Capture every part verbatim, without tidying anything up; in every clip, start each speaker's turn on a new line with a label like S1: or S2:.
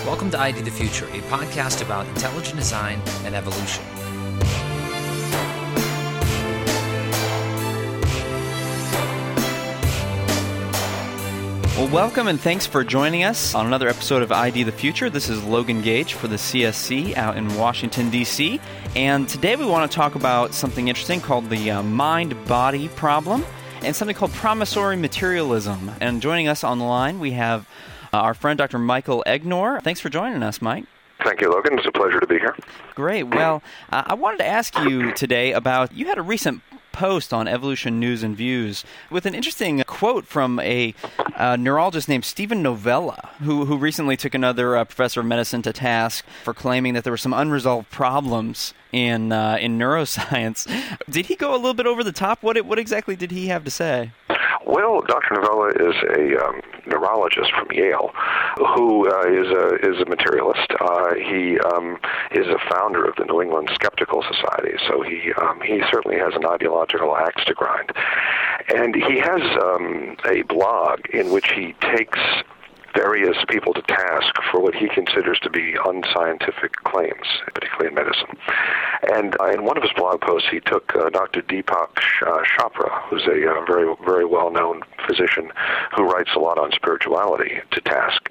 S1: Welcome to I D the Future, a podcast about intelligent design and evolution.
S2: Well, welcome and thanks for joining us on another episode of I D the Future. This is Logan Gage for the C S C out in Washington, D C And today we want to talk about something interesting called the uh, mind-body problem and something called promissory materialism. And joining us on the line, we have uh, our friend Doctor Michael Egnor. Thanks for joining us, Mike.
S3: Thank you, Logan. It's a pleasure to be here.
S2: Great. Well, uh, I wanted to ask you today about, you had a recent post on Evolution News and Views with an interesting quote from a uh, neurologist named Steven Novella, who who recently took another uh, professor of medicine to task for claiming that there were some unresolved problems in uh, in neuroscience. Did he go a little bit over the top? What what exactly did he have to say?
S3: Well, Doctor Novella is a um, neurologist from Yale who uh, is a is a materialist. Uh, he um, is a founder of the New England Skeptical Society, so he um, he certainly has an ideological axe to grind. And he has um, a blog in which he takes various people to task for what he considers to be unscientific claims, particularly in medicine. And uh, in one of his blog posts, he took uh, Doctor Deepak uh, Chopra, who's a uh, very, very well-known physician who writes a lot on spirituality, to task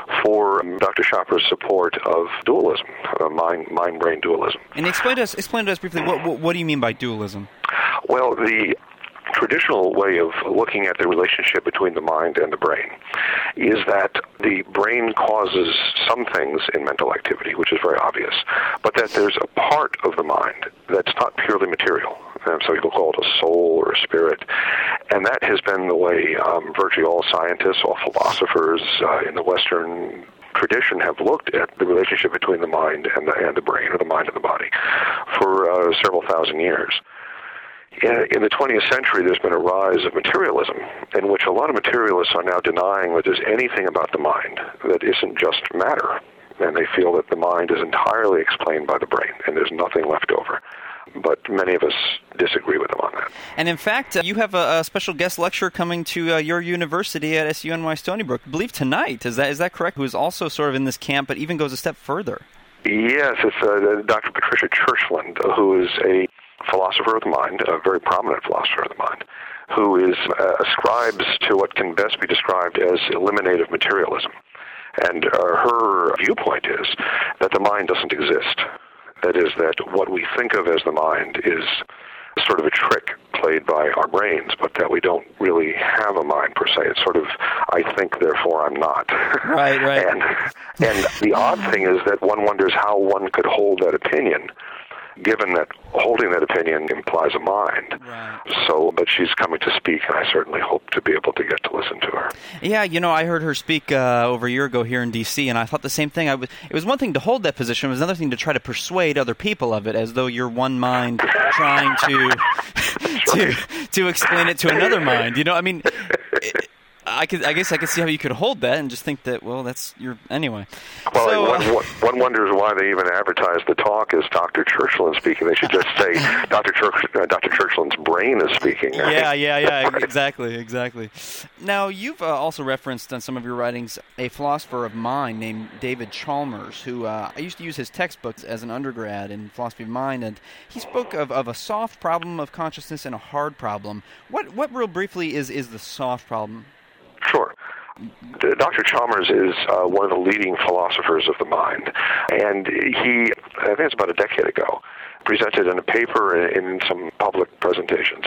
S3: for um, Doctor Chopra's support of dualism, uh, mind, mind-brain dualism.
S2: And explain to us, explain to us briefly, what, what, what do you mean by dualism?
S3: Well, the traditional way of looking at the relationship between the mind and the brain is that the brain causes some things in mental activity, which is very obvious, but that there's a part of the mind that's not purely material. And some people call it a soul or a spirit. And that has been the way um, virtually all scientists, all philosophers uh, in the Western tradition have looked at the relationship between the mind and the, and the brain, or the mind and the body, for uh, several thousand years. In the twentieth century, there's been a rise of materialism, in which a lot of materialists are now denying that there's anything about the mind that isn't just matter, and they feel that the mind is entirely explained by the brain, and there's nothing left over. But many of us disagree with them on that.
S2: And in fact, uh, you have a, a special guest lecturer coming to uh, your university at S U N Y Stony Brook, I believe tonight. Is that is that correct? Who is also sort of in this camp, but even goes a step further.
S3: Yes, it's uh, Doctor Patricia Churchland, who is a philosopher of the mind, a very prominent philosopher of the mind, who is uh, ascribes to what can best be described as eliminative materialism. And uh, her viewpoint is that the mind doesn't exist. That is, that what we think of as the mind is sort of a trick played by our brains, but that we don't really have a mind per se. It's sort of, I think, therefore I'm not.
S2: Right, right.
S3: and, and the odd thing is that one wonders how one could hold that opinion, given that holding that opinion implies a mind.
S2: Right.
S3: So, but she's coming to speak, and I certainly hope to be able to get to listen to her.
S2: Yeah, you know, I heard her speak uh, over a year ago here in D C, and I thought the same thing. I was, it was one thing to hold that position, it was another thing to try to persuade other people of it, as though you're one mind trying to to to explain it to another mind. You know, I mean, it, I could, I guess I could see how you could hold that and just think that, well, that's your, anyway.
S3: Well,
S2: so,
S3: one,
S2: uh,
S3: one wonders why they even advertise the talk as Doctor Churchland speaking. They should just say Doctor Church, uh, Doctor Churchland's brain is speaking.
S2: Yeah, yeah, yeah, exactly, exactly. Now, you've uh, also referenced on some of your writings a philosopher of mind named David Chalmers, who uh, I used to use his textbooks as an undergrad in philosophy of mind, and he spoke of, of a soft problem of consciousness and a hard problem. What, what real briefly is, is the soft problem?
S3: Sure. Doctor Chalmers is uh, one of the leading philosophers of the mind, and he, I think it's about a decade ago, presented in a paper in, in some public presentations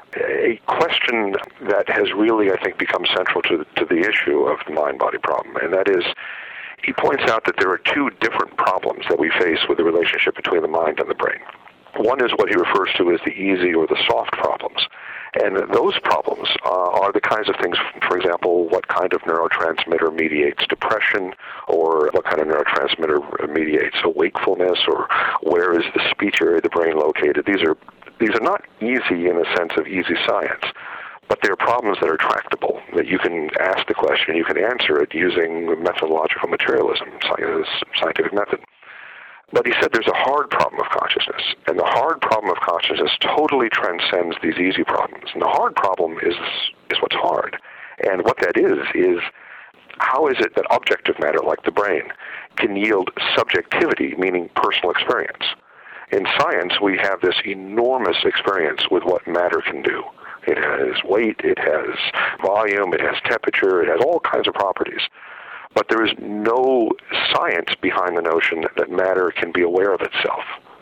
S3: a question that has really, I think, become central to, to the issue of the mind-body problem, and that is, he points out that there are two different problems that we face with the relationship between the mind and the brain. One is what he refers to as the easy or the soft problems. And those problems uh, are the kinds of things, for example, what kind of neurotransmitter mediates depression, or what kind of neurotransmitter mediates a wakefulness, or where is the speech area of the brain located. These are these are not easy in the sense of easy science, but they're problems that are tractable, that you can ask the question, you can answer it using methodological materialism, scientific method. But he said there's a hard problem of consciousness, and the hard problem of consciousness totally transcends these easy problems. And the hard problem is is what's hard. And what that is, is how is it that objective matter, like the brain, can yield subjectivity, meaning personal experience? In science, we have this enormous experience with what matter can do. It has weight, it has volume, it has temperature, it has all kinds of properties. But there is no science behind the notion that matter can be aware of itself.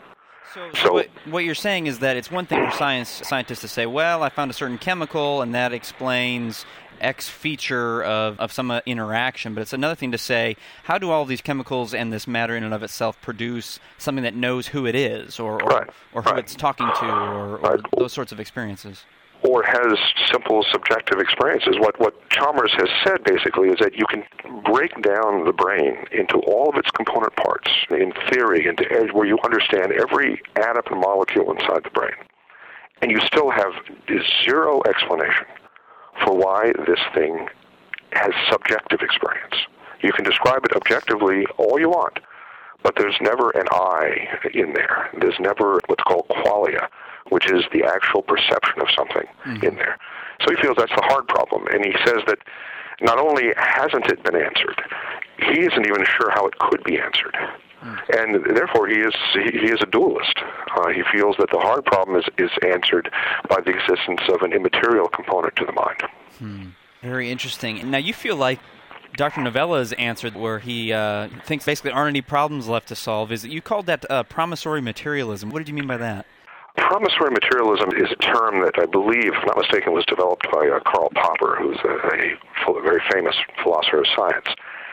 S2: So, so what, what you're saying is that it's one thing for science scientists to say, well, I found a certain chemical and that explains X feature of, of some uh, interaction, but it's another thing to say, how do all these chemicals and this matter in and of itself produce something that knows who it is, or or,
S3: right.
S2: or who
S3: right.
S2: it's talking to, or, or
S3: right.
S2: those sorts of experiences?
S3: Or has simple subjective experiences. What what Chalmers has said, basically, is that you can break down the brain into all of its component parts, in theory, into where you understand every atom and molecule inside the brain, and you still have zero explanation for why this thing has subjective experience. You can describe it objectively all you want, but there's never an I in there. There's never what's called qualia, which is the actual perception of something mm-hmm. in there. So he feels that's the hard problem, and he says that not only hasn't it been answered, he isn't even sure how it could be answered. Mm. And therefore, he is he, he is a dualist. Uh, he feels that the hard problem is, is answered by the existence of an immaterial component to the mind.
S2: Hmm. Very interesting. Now, you feel like Doctor Novella's answer, where he uh, thinks basically aren't any problems left to solve, is that you called that uh, promissory materialism. What did you mean by that?
S3: Promissory materialism is a term that I believe, if I'm not mistaken, was developed by uh, Karl Popper, who's a, a very famous philosopher of science.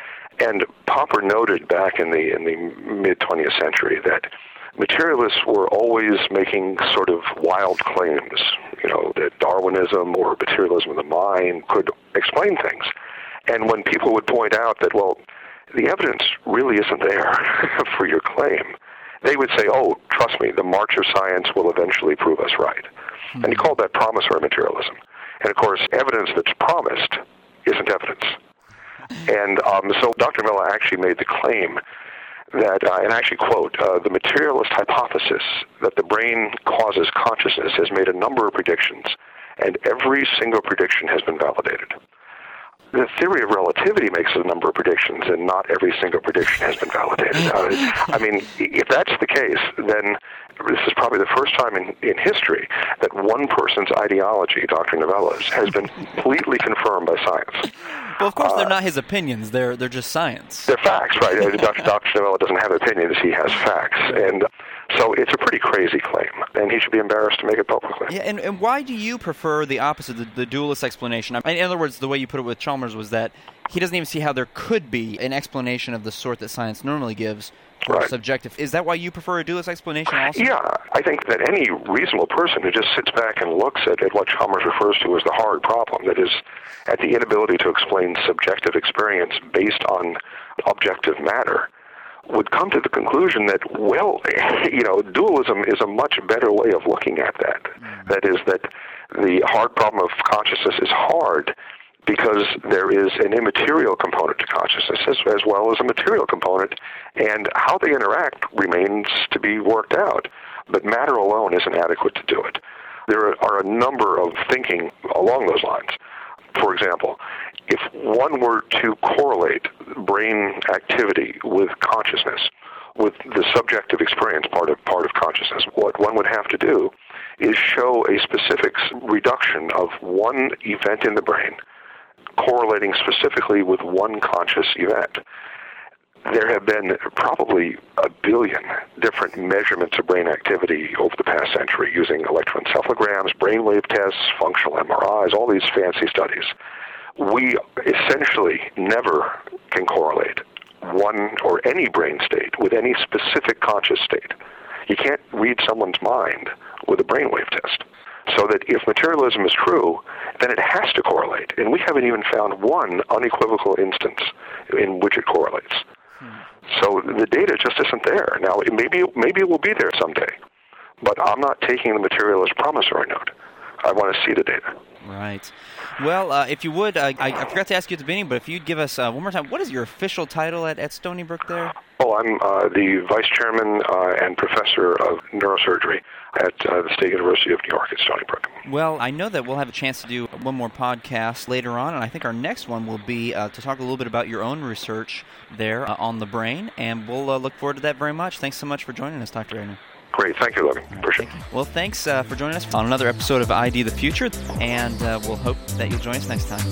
S3: And Popper noted back in the in the mid-twentieth century that materialists were always making sort of wild claims, you know, that Darwinism or materialism of the mind could explain things. And when people would point out that, well, the evidence really isn't there for your claim, they would say, oh, trust me, the march of science will eventually prove us right. Mm-hmm. And he called that promissory materialism. And, of course, evidence that's promised isn't evidence. And um, so Doctor Novella actually made the claim that, uh, and I actually quote, uh, the materialist hypothesis that the brain causes consciousness has made a number of predictions, and every single prediction has been validated. The theory of relativity makes a number of predictions, and not every single prediction has been validated. Uh, I mean, if that's the case, then this is probably the first time in, in history that one person's ideology, Doctor Novella's, has been completely confirmed by science.
S2: Well, of course,
S3: uh,
S2: they're not his opinions. They're they're just science.
S3: They're facts, right? Doctor Doctor Novella doesn't have opinions. He has facts. And so it's a pretty crazy claim, and he should be embarrassed to make it publicly.
S2: Yeah, and, and why do you prefer the opposite, the, the dualist explanation? I mean, in other words, the way you put it with Chalmers was that he doesn't even see how there could be an explanation of the sort that science normally gives for
S3: right.
S2: subjective. Is that why you prefer a dualist explanation also?
S3: Yeah, I think that any reasonable person who just sits back and looks at, at what Chalmers refers to as the hard problem, that is, at the inability to explain subjective experience based on objective matter, would come to the conclusion that, well, you know, dualism is a much better way of looking at that. Mm. That is, that the hard problem of consciousness is hard because there is an immaterial component to consciousness as, as well as a material component, and how they interact remains to be worked out. But matter alone isn't adequate to do it. There are a number of thinking along those lines. For example, if one were to correlate brain activity with consciousness, with the subjective experience part of part of consciousness, what one would have to do is show a specific reduction of one event in the brain correlating specifically with one conscious event. There have been probably a billion different measurements of brain activity over the past century using electroencephalograms, brainwave tests, functional M R Is, all these fancy studies. We essentially never can correlate one or any brain state with any specific conscious state. You can't read someone's mind with a brainwave test. So that if materialism is true, then it has to correlate. And we haven't even found one unequivocal instance in which it correlates. Hmm. So the data just isn't there. Now, maybe maybe it will be there someday, but I'm not taking the materialist promissory note. I want to see the data.
S2: Right. Well, uh, if you would, uh, I, I forgot to ask you at the beginning, but if you'd give us uh, one more time, what is your official title at, at Stony Brook there?
S3: Oh, I'm uh, the Vice Chairman uh, and Professor of Neurosurgery at uh, the State University of New York at Stony Brook.
S2: Well, I know that we'll have a chance to do one more podcast later on, and I think our next one will be uh, to talk a little bit about your own research there uh, on the brain, and we'll uh, look forward to that very much. Thanks so much for joining us, Doctor Ainer.
S3: Great. Thank you, Logan. Appreciate it.
S2: Well, thanks uh, for joining us on another episode of I D the Future, and uh, we'll hope that you'll join us next time.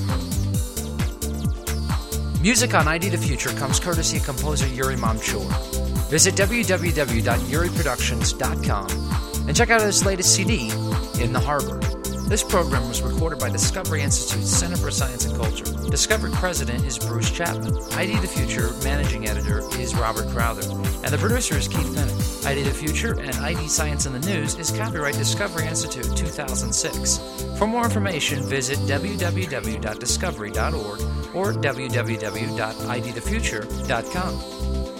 S1: Music on I D the Future comes courtesy of composer Yuri Mamchur. Visit w w w dot yuri productions dot com and check out his latest C D, In the Harbor. This program was recorded by Discovery Institute's Center for Science and Culture. Discovery President is Bruce Chapman. I D the Future Managing Editor is Robert Crowther. And the producer is Keith Bennett. I D the Future and I D Science in the News is copyright Discovery Institute two thousand six. For more information, visit w w w dot discovery dot org or w w w dot i d the future dot com.